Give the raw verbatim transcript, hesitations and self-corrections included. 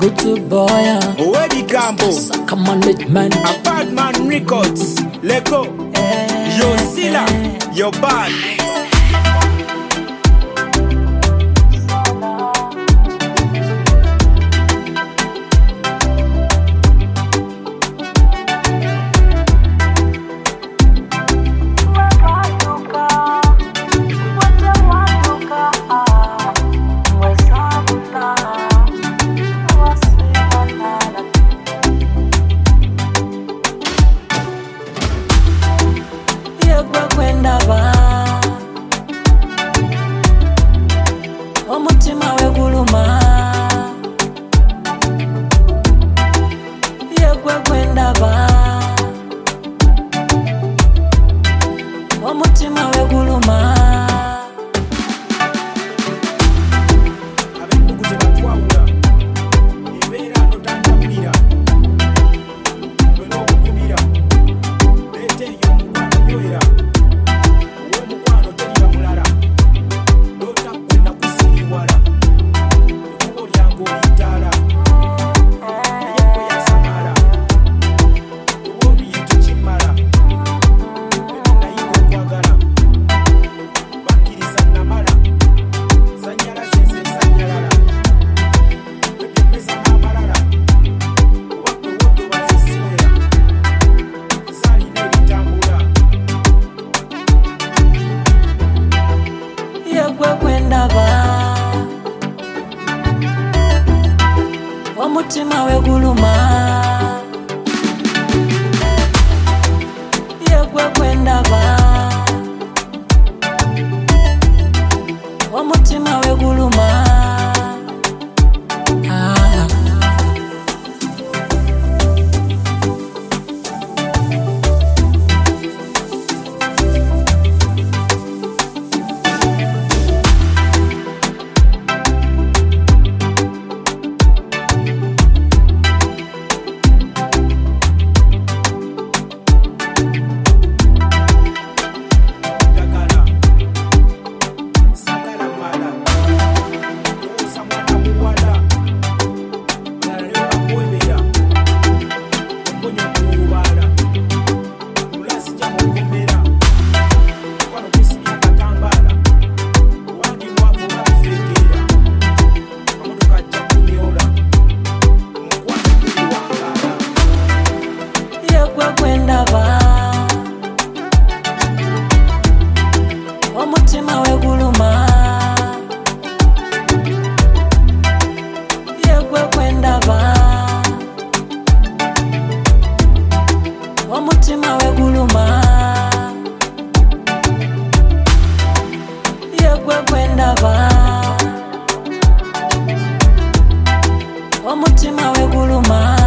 Butu boy, Owedi Gambo, Saka management, a bad man records. Lego, yo Silla, yo bad. Omutima weguluma yegwe gwendaba omutima weguluma Abekukuze batwawula Ibeera notandamulira Lwena okukumira Leete eyo omukwano gyoera Ow'omukwano teriba mulala Lota kwenda kusiiwala Ekubo lyange olitaala Naye kwe yasamala Ow'obiyintu kimala Nayinga okwagala Bakkiriza namala Sanyala sense sanyalala Wekemeza n'amalala Wakwe woddo bazisiwera Zaalina ebitambula yegwe gwendaba omutima weguluma yegwe gwendaba omutima weguluma ah. Dagala Sagala mala Osa mwana muwala Nalewa kwebera Okonyo kuwala Mulasi jamukomera Kwano kusibya katambala Wandi mwavu babifekera Amotoka ajja kunyola Mukwano kuwangala yegwe gwendaba omutima weguluma yegwe gwendaba omutima weguluma yegwe gwendaba omutima weguluma